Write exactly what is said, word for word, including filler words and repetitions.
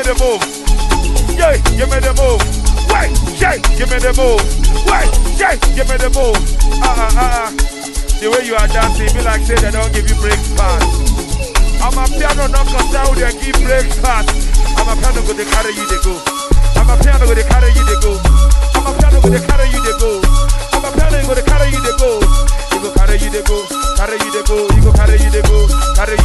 the move. Yeah, give me the move. Wait, yeah, give me the move. Wait, yeah, give me the move. Uh uh uh uh. The way you are dancing, be like say they don't give you break pass. I'm a piano knocker down there, give break pass. I'm a piano go they carry you they go. I'm a piano go they carry you they go. I'm a piano go they carry you they go. I'm a piano go they carry you they go. You go carry you they go, carry you they go, you go carry you they go, carry you